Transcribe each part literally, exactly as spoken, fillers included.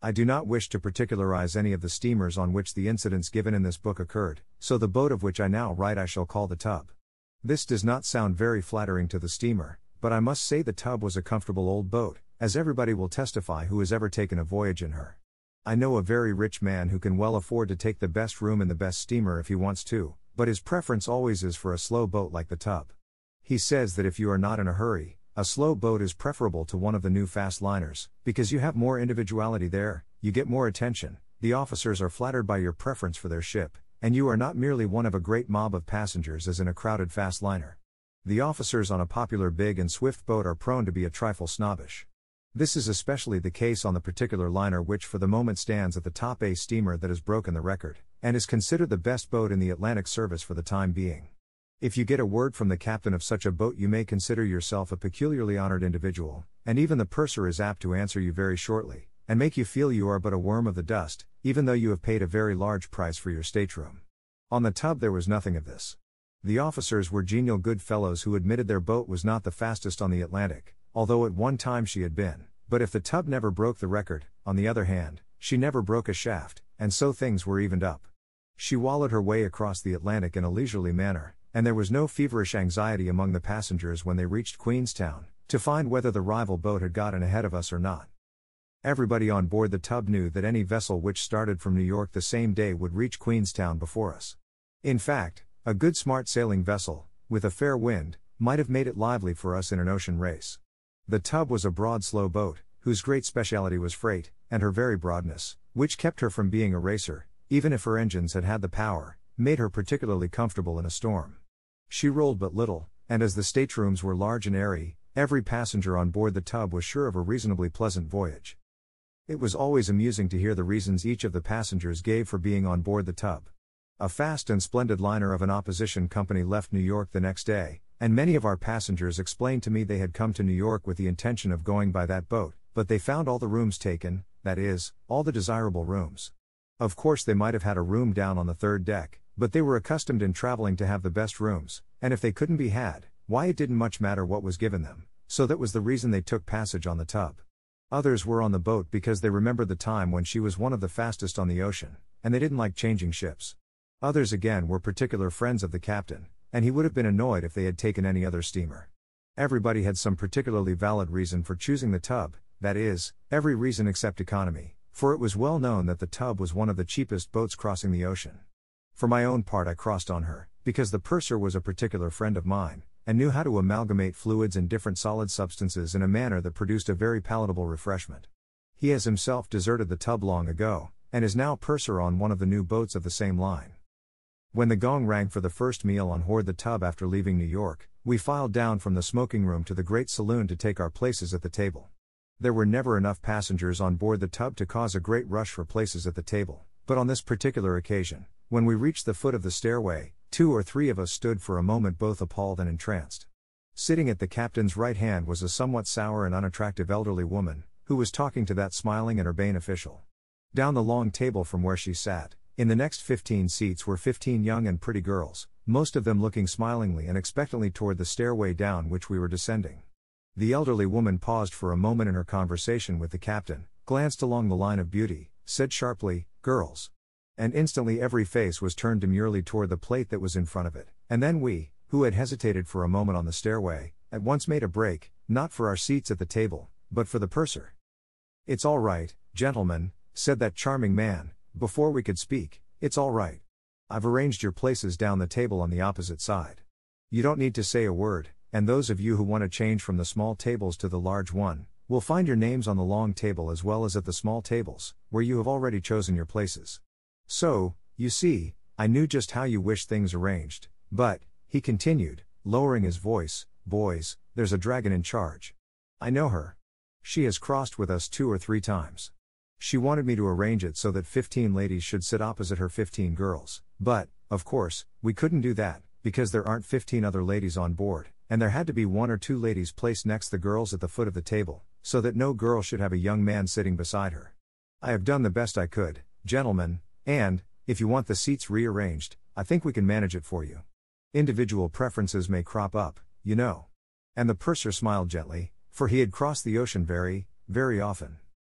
I do not wish to particularize any of the steamers on which the incidents given in this book occurred, so the boat of which I now write I shall call the Tub. This does not sound very flattering to the steamer, but I must say the Tub was a comfortable old boat, as everybody will testify who has ever taken a voyage in her. I know a very rich man who can well afford to take the best room in the best steamer if he wants to, but his preference always is for a slow boat like the Tub. He says that if you are not in a hurry, a slow boat is preferable to one of the new fast liners, because you have more individuality there, you get more attention, the officers are flattered by your preference for their ship, and you are not merely one of a great mob of passengers as in a crowded fast liner. The officers on a popular big and swift boat are prone to be a trifle snobbish. This is especially the case on the particular liner which for the moment stands at the top, a steamer that has broken the record, and is considered the best boat in the Atlantic service for the time being. If you get a word from the captain of such a boat you may consider yourself a peculiarly honored individual, and even the purser is apt to answer you very shortly, and make you feel you are but a worm of the dust, even though you have paid a very large price for your stateroom. On the Tub there was nothing of this. The officers were genial good fellows who admitted their boat was not the fastest on the Atlantic, although at one time she had been, but if the Tub never broke the record, on the other hand, she never broke a shaft, and so things were evened up. She wallowed her way across the Atlantic in a leisurely manner, and there was no feverish anxiety among the passengers when they reached Queenstown, to find whether the rival boat had gotten ahead of us or not. Everybody on board the Tub knew that any vessel which started from New York the same day would reach Queenstown before us. In fact, a good smart sailing vessel, with a fair wind, might have made it lively for us in an ocean race. The Tub was a broad slow boat, whose great speciality was freight, and her very broadness, which kept her from being a racer, even if her engines had had the power, made her particularly comfortable in a storm. She rolled but little, and as the staterooms were large and airy, every passenger on board the Tub was sure of a reasonably pleasant voyage. It was always amusing to hear the reasons each of the passengers gave for being on board the Tub. A fast and splendid liner of an opposition company left New York the next day, and many of our passengers explained to me they had come to New York with the intention of going by that boat, but they found all the rooms taken, that is, all the desirable rooms. Of course they might have had a room down on the third deck, but they were accustomed in traveling to have the best rooms, and if they couldn't be had, why it didn't much matter what was given them, so that was the reason they took passage on the Tub. Others were on the boat because they remembered the time when she was one of the fastest on the ocean, and they didn't like changing ships. Others again were particular friends of the captain, and he would have been annoyed if they had taken any other steamer. Everybody had some particularly valid reason for choosing the Tub, that is, every reason except economy, for it was well known that the Tub was one of the cheapest boats crossing the ocean. For my own part I crossed on her, because the purser was a particular friend of mine, and knew how to amalgamate fluids and different solid substances in a manner that produced a very palatable refreshment. He has himself deserted the Tub long ago, and is now purser on one of the new boats of the same line. When the gong rang for the first meal on board the Tub after leaving New York, we filed down from the smoking room to the great saloon to take our places at the table. There were never enough passengers on board the Tub to cause a great rush for places at the table, but on this particular occasion, when we reached the foot of the stairway, two or three of us stood for a moment both appalled and entranced. Sitting at the captain's right hand was a somewhat sour and unattractive elderly woman, who was talking to that smiling and urbane official. Down the long table from where she sat, in the next fifteen seats were fifteen young and pretty girls, most of them looking smilingly and expectantly toward the stairway down which we were descending. The elderly woman paused for a moment in her conversation with the captain, glanced along the line of beauty, said sharply, "Girls." And instantly every face was turned demurely toward the plate that was in front of it, and then we, who had hesitated for a moment on the stairway, at once made a break, not for our seats at the table, but for the purser. "It's all right, gentlemen," said that charming man, before we could speak, "it's all right. I've arranged your places down the table on the opposite side. You don't need to say a word, and those of you who want to change from the small tables to the large one, will find your names on the long table as well as at the small tables, where you have already chosen your places. So, you see, I knew just how you wished things arranged, but," he continued, lowering his voice, "boys, there's a dragon in charge. I know her. She has crossed with us two or three times. She wanted me to arrange it so that fifteen ladies should sit opposite her fifteen girls, but, of course, we couldn't do that, because there aren't fifteen other ladies on board, and there had to be one or two ladies placed next the girls at the foot of the table, so that no girl should have a young man sitting beside her. I have done the best I could, gentlemen, and, if you want the seats rearranged, I think we can manage it for you. Individual preferences may crop up, you know." And the purser smiled gently, for he had crossed the ocean very, very often.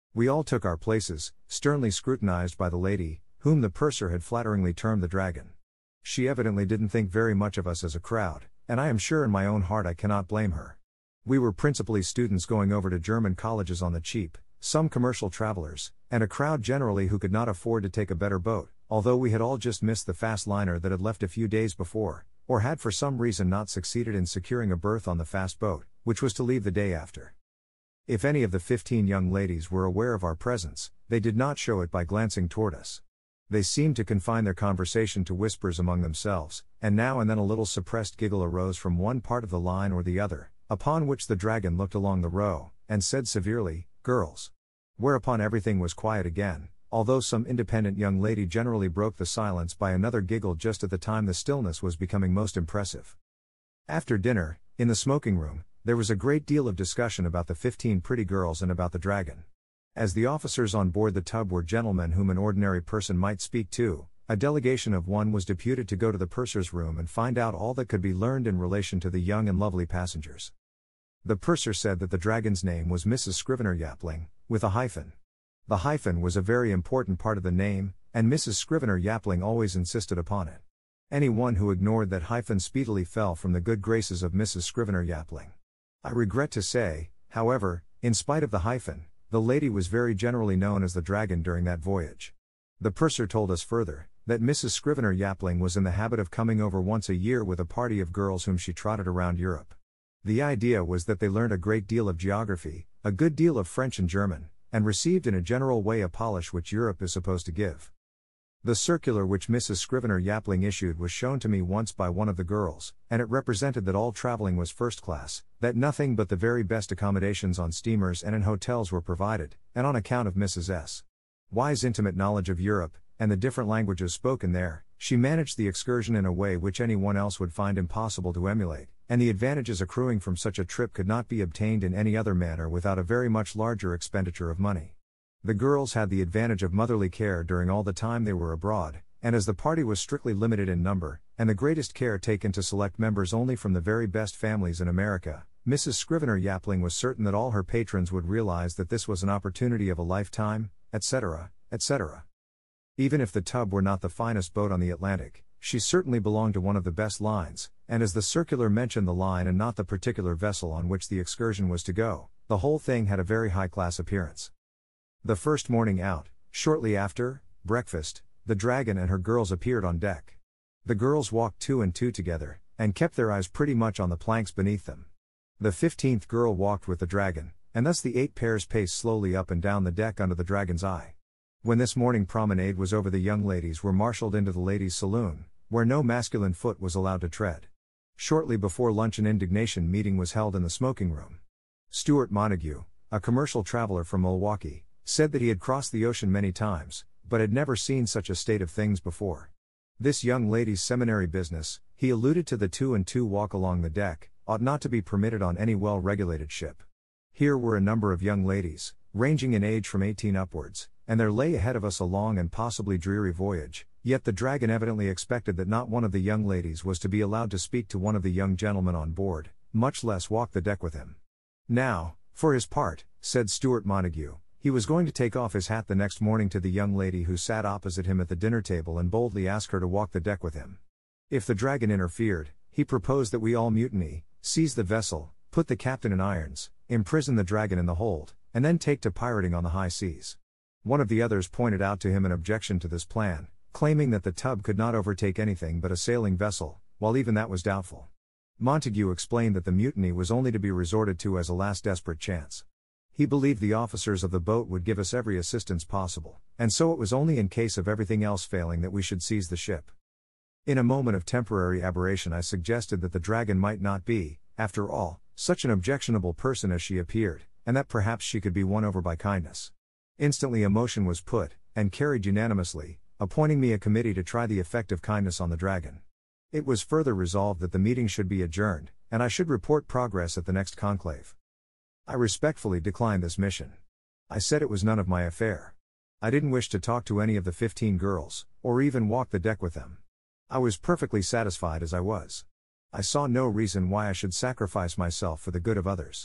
We all took our places, sternly scrutinized by the lady, whom the purser had flatteringly termed the dragon. She evidently didn't think very much of us as a crowd, and I am sure in my own heart I cannot blame her. We were principally students going over to German colleges on the cheap, some commercial travelers, and a crowd generally who could not afford to take a better boat, although we had all just missed the fast liner that had left a few days before, or had for some reason not succeeded in securing a berth on the fast boat, which was to leave the day after. If any of the fifteen young ladies were aware of our presence, they did not show it by glancing toward us. They seemed to confine their conversation to whispers among themselves, and now and then a little suppressed giggle arose from one part of the line or the other, upon which the dragon looked along the row, and said severely, "Girls." Whereupon everything was quiet again, although some independent young lady generally broke the silence by another giggle just at the time the stillness was becoming most impressive. After dinner, in the smoking room, there was a great deal of discussion about the fifteen pretty girls and about the dragon. As the officers on board the tub were gentlemen whom an ordinary person might speak to, a delegation of one was deputed to go to the purser's room and find out all that could be learned in relation to the young and lovely passengers. The purser said that the dragon's name was Missus Scrivener Yapling, with a hyphen. The hyphen was a very important part of the name, and Missus Scrivener Yapling always insisted upon it. Any one who ignored that hyphen speedily fell from the good graces of Missus Scrivener Yapling. I regret to say, however, in spite of the hyphen, the lady was very generally known as the dragon during that voyage. The purser told us further, that Missus Scrivener Yapling was in the habit of coming over once a year with a party of girls whom she trotted around Europe. The idea was that they learned a great deal of geography, a good deal of French and German, and received in a general way a polish which Europe is supposed to give. The circular which Missus Scrivener Yapling issued was shown to me once by one of the girls, and it represented that all traveling was first class, that nothing but the very best accommodations on steamers and in hotels were provided, and on account of Missus S. Y's intimate knowledge of Europe, and the different languages spoken there, she managed the excursion in a way which anyone else would find impossible to emulate, and the advantages accruing from such a trip could not be obtained in any other manner without a very much larger expenditure of money. The girls had the advantage of motherly care during all the time they were abroad, and as the party was strictly limited in number, and the greatest care taken to select members only from the very best families in America, Missus Scrivener Yapling was certain that all her patrons would realize that this was an opportunity of a lifetime, et cetera, et cetera. Even if the tub were not the finest boat on the Atlantic, she certainly belonged to one of the best lines, and as the circular mentioned the line and not the particular vessel on which the excursion was to go, the whole thing had a very high-class appearance. The first morning out, shortly after breakfast, the dragon and her girls appeared on deck. The girls walked two and two together, and kept their eyes pretty much on the planks beneath them. The fifteenth girl walked with the dragon, and thus the eight pairs paced slowly up and down the deck under the dragon's eye. When this morning promenade was over, the young ladies were marshaled into the ladies' saloon, where no masculine foot was allowed to tread. Shortly before lunch an indignation meeting was held in the smoking room. Stuart Montague, a commercial traveler from Milwaukee, said that he had crossed the ocean many times, but had never seen such a state of things before. This young lady's seminary business, he alluded to the two and two walk along the deck, ought not to be permitted on any well-regulated ship. Here were a number of young ladies, ranging in age from eighteen upwards, and there lay ahead of us a long and possibly dreary voyage, yet the dragon evidently expected that not one of the young ladies was to be allowed to speak to one of the young gentlemen on board, much less walk the deck with him. Now, for his part, said Stuart Montague, he was going to take off his hat the next morning to the young lady who sat opposite him at the dinner table and boldly ask her to walk the deck with him. If the dragon interfered, he proposed that we all mutiny, seize the vessel, put the captain in irons, imprison the dragon in the hold, and then take to pirating on the high seas. One of the others pointed out to him an objection to this plan, claiming that the tub could not overtake anything but a sailing vessel, while even that was doubtful. Montague explained that the mutiny was only to be resorted to as a last desperate chance. He believed the officers of the boat would give us every assistance possible, and so it was only in case of everything else failing that we should seize the ship. In a moment of temporary aberration I suggested that the dragon might not be, after all, such an objectionable person as she appeared, and that perhaps she could be won over by kindness. Instantly a motion was put, and carried unanimously, appointing me a committee to try the effect of kindness on the dragon. It was further resolved that the meeting should be adjourned, and I should report progress at the next conclave. I respectfully declined this mission. I said it was none of my affair. I didn't wish to talk to any of the fifteen girls, or even walk the deck with them. I was perfectly satisfied as I was. I saw no reason why I should sacrifice myself for the good of others.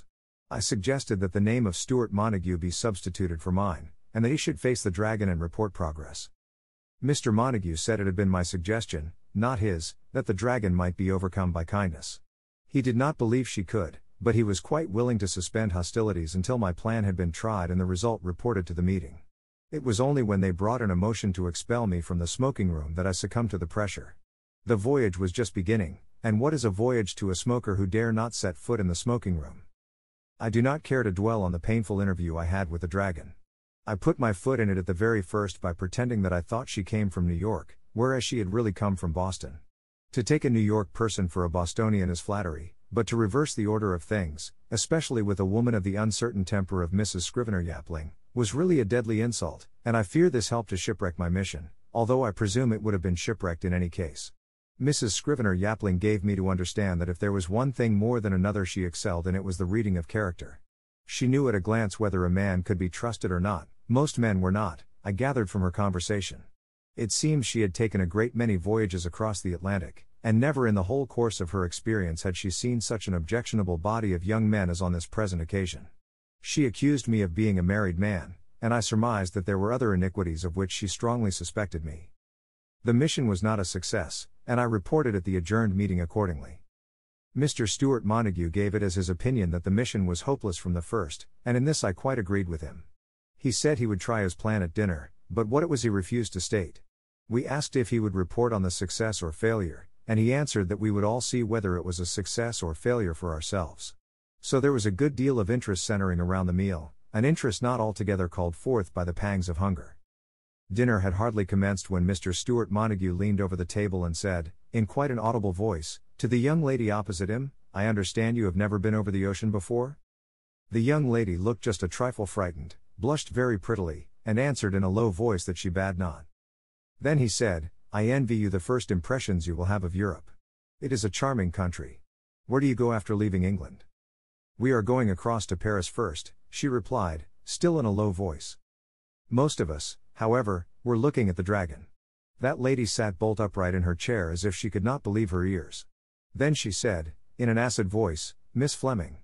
I suggested that the name of Stuart Montague be substituted for mine, and that he should face the dragon and report progress. Mister Montague said it had been my suggestion, not his, that the dragon might be overcome by kindness. He did not believe she could, but he was quite willing to suspend hostilities until my plan had been tried and the result reported to the meeting. It was only when they brought in a motion to expel me from the smoking room that I succumbed to the pressure. The voyage was just beginning, and what is a voyage to a smoker who dare not set foot in the smoking room? I do not care to dwell on the painful interview I had with the dragon. I put my foot in it at the very first by pretending that I thought she came from New York, whereas she had really come from Boston. To take a New York person for a Bostonian is flattery, but to reverse the order of things, especially with a woman of the uncertain temper of Missus Scrivener Yapling, was really a deadly insult, and I fear this helped to shipwreck my mission, although I presume it would have been shipwrecked in any case. Missus Scrivener Yapling gave me to understand that if there was one thing more than another she excelled in, it was the reading of character. She knew at a glance whether a man could be trusted or not. Most men were not, I gathered from her conversation. It seems she had taken a great many voyages across the Atlantic, and never in the whole course of her experience had she seen such an objectionable body of young men as on this present occasion. She accused me of being a married man, and I surmised that there were other iniquities of which she strongly suspected me. The mission was not a success, and I reported at the adjourned meeting accordingly. Mister Stuart Montague gave it as his opinion that the mission was hopeless from the first, and in this I quite agreed with him. He said he would try his plan at dinner, but what it was he refused to state. We asked if he would report on the success or failure, and he answered that we would all see whether it was a success or failure for ourselves. So there was a good deal of interest centering around the meal, an interest not altogether called forth by the pangs of hunger. Dinner had hardly commenced when Mister Stuart Montague leaned over the table and said, in quite an audible voice, to the young lady opposite him, "I understand you have never been over the ocean before?" The young lady looked just a trifle frightened, blushed very prettily, and answered in a low voice that she bade not. Then he said, "I envy you the first impressions you will have of Europe. It is a charming country. Where do you go after leaving England?" "We are going across to Paris first," she replied, still in a low voice. Most of us, however, were looking at the dragon. That lady sat bolt upright in her chair as if she could not believe her ears. Then she said, in an acid voice, "Miss Fleming."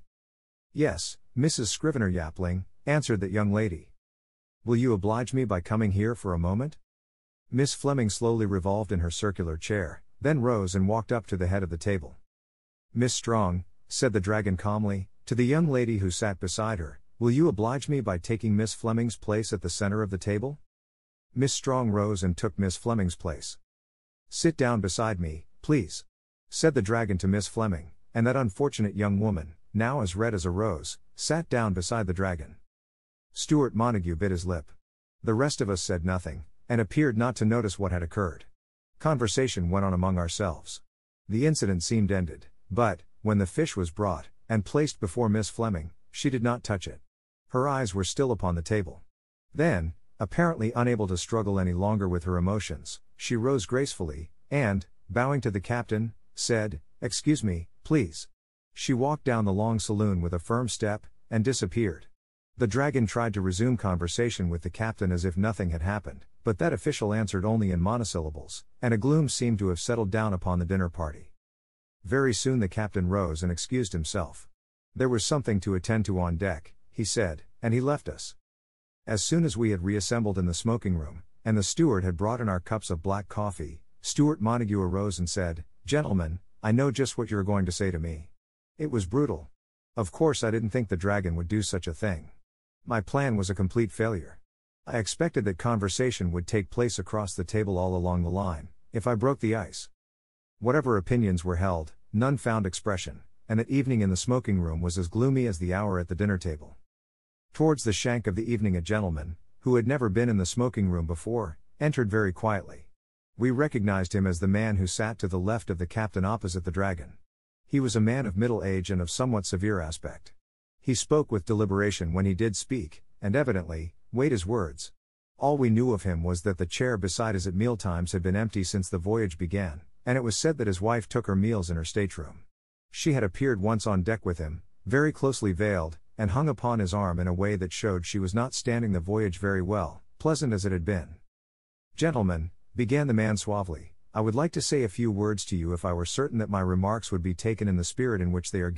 "Yes, Missus Scrivener Yapling," answered that young lady. "Will you oblige me by coming here for a moment?" Miss Fleming slowly revolved in her circular chair, then rose and walked up to the head of the table. "Miss Strong," said the dragon calmly, to the young lady who sat beside her, "will you oblige me by taking Miss Fleming's place at the center of the table?" Miss Strong rose and took Miss Fleming's place. "Sit down beside me, please," said the dragon to Miss Fleming, and that unfortunate young woman, now as red as a rose, sat down beside the dragon. Stuart Montague bit his lip. The rest of us said nothing, and appeared not to notice what had occurred. Conversation went on among ourselves. The incident seemed ended, but, when the fish was brought, and placed before Miss Fleming, she did not touch it. Her eyes were still upon the table. Then, apparently unable to struggle any longer with her emotions, she rose gracefully, and, bowing to the captain, said, "Excuse me, please." She walked down the long saloon with a firm step, and disappeared. The dragon tried to resume conversation with the captain as if nothing had happened, but that official answered only in monosyllables, and a gloom seemed to have settled down upon the dinner party. Very soon the captain rose and excused himself. There was something to attend to on deck, he said, and he left us. As soon as we had reassembled in the smoking room, and the steward had brought in our cups of black coffee, Stuart Montague arose and said, "Gentlemen, I know just what you are going to say to me. It was brutal. Of course I didn't think the dragon would do such a thing. My plan was a complete failure. I expected that conversation would take place across the table all along the line, if I broke the ice. Whatever opinions were held, none found expression, and that evening in the smoking room was as gloomy as the hour at the dinner table. Towards the shank of the evening a gentleman, who had never been in the smoking room before, entered very quietly. We recognized him as the man who sat to the left of the captain opposite the dragon. He was a man of middle age and of somewhat severe aspect. He spoke with deliberation when he did speak, and evidently, weighed his words. All we knew of him was that the chair beside us at mealtimes had been empty since the voyage began, and it was said that his wife took her meals in her stateroom. She had appeared once on deck with him, very closely veiled, and hung upon his arm in a way that showed she was not standing the voyage very well, pleasant as it had been. "Gentlemen," began the man suavely, "I would like to say a few words to you if I were certain that my remarks would be taken in the spirit in which they are given,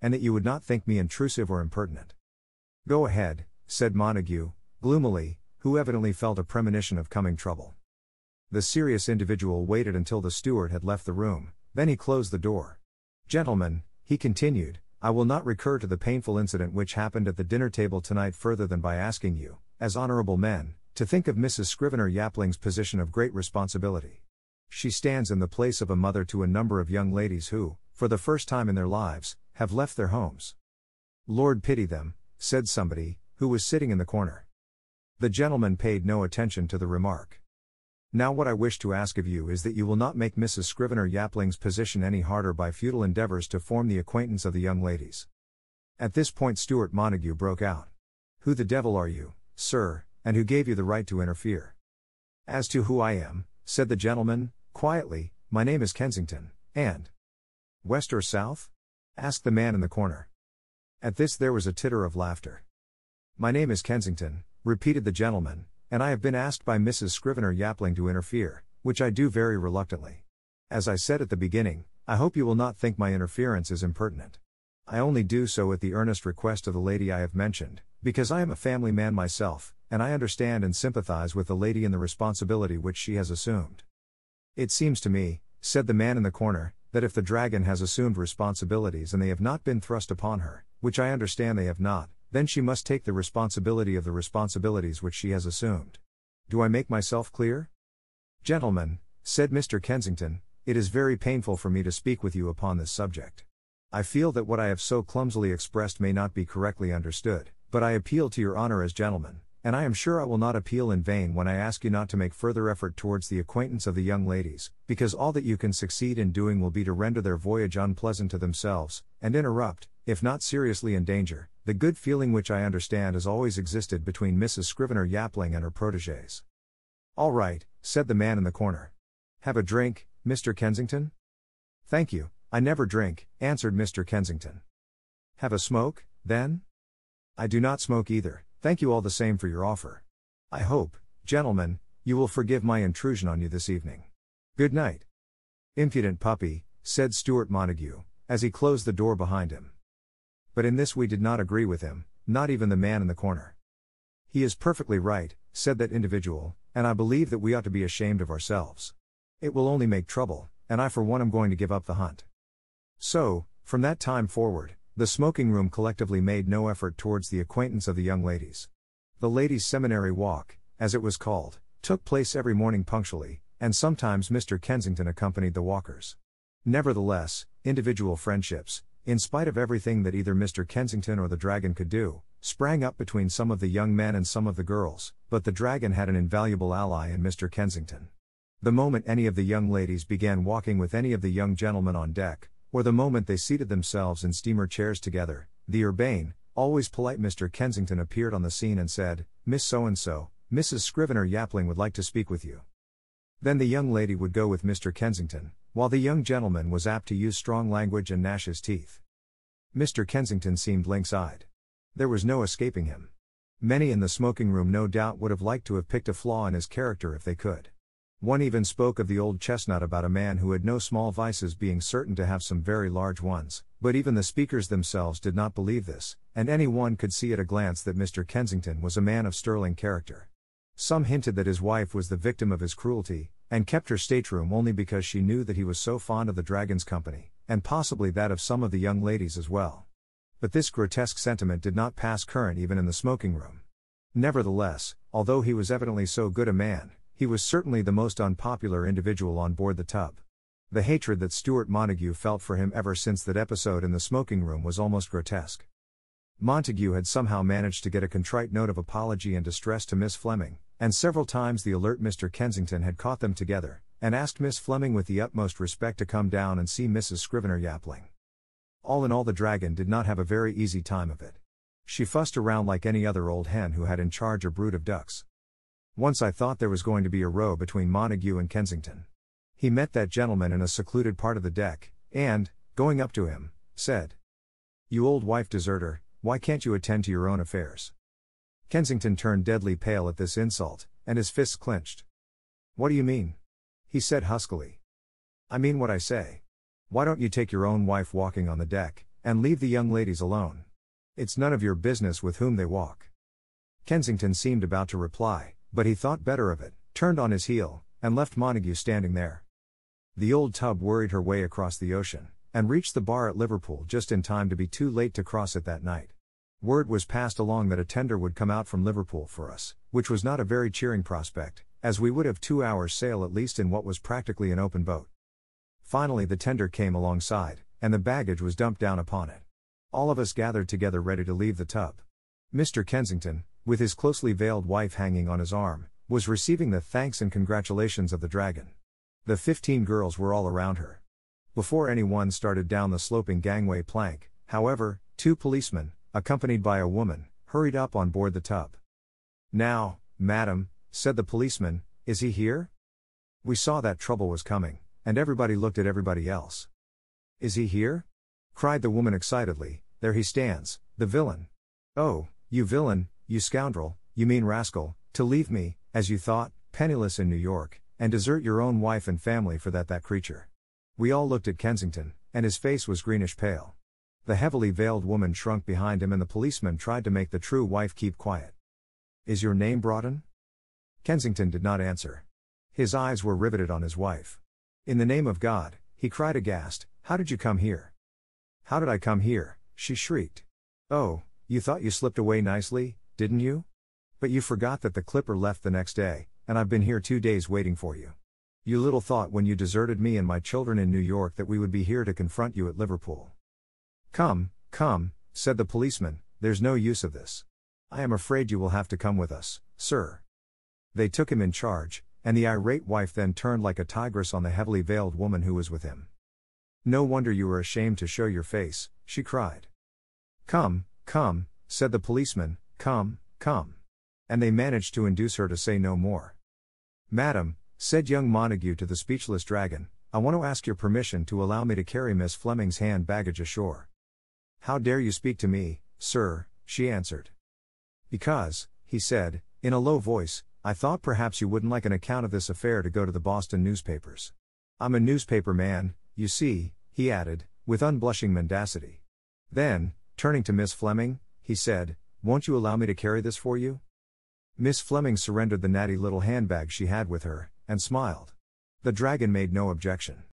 and that you would not think me intrusive or impertinent. Go ahead, said Montague, gloomily, who evidently felt a premonition of coming trouble. The serious individual waited until the steward had left the room, then he closed the door. Gentlemen, he continued, I will not recur to the painful incident which happened at the dinner table tonight further than by asking you, as honorable men, to think of Missus Scrivener Yapling's position of great responsibility. She stands in the place of a mother to a number of young ladies who, for the first time in their lives, have left their homes. Lord pity them, said somebody, who was sitting in the corner. The gentleman paid no attention to the remark. Now what I wish to ask of you is that you will not make Missus Scrivener Yapling's position any harder by futile endeavors to form the acquaintance of the young ladies. At this point Stuart Montague broke out. Who the devil are you, sir, and who gave you the right to interfere? As to who I am, said the gentleman, quietly, my name is Kensington, and... West or south? Asked the man in the corner. At this there was a titter of laughter. My name is Kensington, repeated the gentleman, and I have been asked by Missus Scrivener Yapling to interfere, which I do very reluctantly. As I said at the beginning, I hope you will not think my interference is impertinent. I only do so at the earnest request of the lady I have mentioned, because I am a family man myself, and I understand and sympathize with the lady in the responsibility which she has assumed. It seems to me, said the man in the corner, that if the dragon has assumed responsibilities and they have not been thrust upon her, which I understand they have not, then she must take the responsibility of the responsibilities which she has assumed. Do I make myself clear? Gentlemen, said Mister Kensington, it is very painful for me to speak with you upon this subject. I feel that what I have so clumsily expressed may not be correctly understood, but I appeal to your honor as gentlemen, and I am sure I will not appeal in vain when I ask you not to make further effort towards the acquaintance of the young ladies, because all that you can succeed in doing will be to render their voyage unpleasant to themselves, and interrupt, if not seriously endanger, the good feeling which I understand has always existed between Missus Scrivener Yapling and her protégés. All right, said the man in the corner. Have a drink, Mister Kensington? Thank you, I never drink, answered Mister Kensington. Have a smoke, then? I do not smoke either, thank you all the same for your offer. I hope, gentlemen, you will forgive my intrusion on you this evening. Good night. Impudent puppy, said Stuart Montague, as he closed the door behind him. But in this we did not agree with him, not even the man in the corner. He is perfectly right, said that individual, and I believe that we ought to be ashamed of ourselves. It will only make trouble, and I for one am going to give up the hunt. So, from that time forward, the smoking room collectively made no effort towards the acquaintance of the young ladies. The ladies' seminary walk, as it was called, took place every morning punctually, and sometimes Mister Kensington accompanied the walkers. Nevertheless, individual friendships, in spite of everything that either Mister Kensington or the dragon could do, sprang up between some of the young men and some of the girls, but the dragon had an invaluable ally in Mister Kensington. The moment any of the young ladies began walking with any of the young gentlemen on deck, or the moment they seated themselves in steamer chairs together, the urbane, always polite Mister Kensington appeared on the scene and said, Miss So-and-so, Missus Scrivener Yapling would like to speak with you. Then the young lady would go with Mister Kensington, while the young gentleman was apt to use strong language and gnash his teeth. Mister Kensington seemed lynx-eyed. There was no escaping him. Many in the smoking room no doubt would have liked to have picked a flaw in his character if they could. One even spoke of the old chestnut about a man who had no small vices being certain to have some very large ones, but even the speakers themselves did not believe this, and any one could see at a glance that Mister Kensington was a man of sterling character. Some hinted that his wife was the victim of his cruelty, and kept her stateroom only because she knew that he was so fond of the dragon's company, and possibly that of some of the young ladies as well. But this grotesque sentiment did not pass current even in the smoking room. Nevertheless, although he was evidently so good a man, he was certainly the most unpopular individual on board the tub. The hatred that Stuart Montague felt for him ever since that episode in the smoking room was almost grotesque. Montague had somehow managed to get a contrite note of apology and distress to Miss Fleming, and several times the alert Mister Kensington had caught them together, and asked Miss Fleming with the utmost respect to come down and see Missus Scrivener Yapling. All in all, the dragon did not have a very easy time of it. She fussed around like any other old hen who had in charge a brood of ducks. Once I thought there was going to be a row between Montague and Kensington. He met that gentleman in a secluded part of the deck, and, going up to him, said, "You old wife deserter, why can't you attend to your own affairs?" Kensington turned deadly pale at this insult, and his fists clenched. "What do you mean?" he said huskily. "I mean what I say. Why don't you take your own wife walking on the deck, and leave the young ladies alone. It's none of your business with whom they walk. Kensington seemed about to reply, but he thought better of it, turned on his heel, and left Montague standing there. The old tub worried her way across the ocean, and reached the bar at Liverpool just in time to be too late to cross it that night. Word was passed along that a tender would come out from Liverpool for us, which was not a very cheering prospect, as we would have two hours' sail at least in what was practically an open boat. Finally the tender came alongside, and the baggage was dumped down upon it. All of us gathered together ready to leave the tub. Mister Kensington, with his closely veiled wife hanging on his arm, was receiving the thanks and congratulations of the Dragon. The fifteen girls were all around her. Before anyone started down the sloping gangway plank, however, two policemen, accompanied by a woman, hurried up on board the tub. "Now, madam," said the policeman, "is he here?" We saw that trouble was coming, and everybody looked at everybody else. "Is he here?" cried the woman excitedly. "There he stands, the villain." "Oh, you villain, you scoundrel, you mean rascal, to leave me, as you thought, penniless in New York, and desert your own wife and family for that that creature." We all looked at Kensington, and his face was greenish pale. The heavily veiled woman shrunk behind him and the policeman tried to make the true wife keep quiet. "Is your name Broughton?" Kensington did not answer. His eyes were riveted on his wife. "In the name of God," he cried aghast, "how did you come here?" "How did I come here?" she shrieked. "Oh, you thought you slipped away nicely, didn't you? But you forgot that the Clipper left the next day, and I've been here two days waiting for you. You little thought when you deserted me and my children in New York that we would be here to confront you at Liverpool." "Come, come," said the policeman, "there's no use of this. I am afraid you will have to come with us, sir." They took him in charge, and the irate wife then turned like a tigress on the heavily veiled woman who was with him. "No wonder you are ashamed to show your face," she cried. "Come, come," said the policeman, "come, come." And they managed to induce her to say no more. "Madam," said young Montague to the speechless Dragon, "I want to ask your permission to allow me to carry Miss Fleming's hand baggage ashore." "How dare you speak to me, sir?" she answered. "Because," he said, in a low voice, "I thought perhaps you wouldn't like an account of this affair to go to the Boston newspapers. I'm a newspaper man, you see," he added, with unblushing mendacity. Then, turning to Miss Fleming, he said, "Won't you allow me to carry this for you?" Miss Fleming surrendered the natty little handbag she had with her, and smiled. The Dragon made no objection.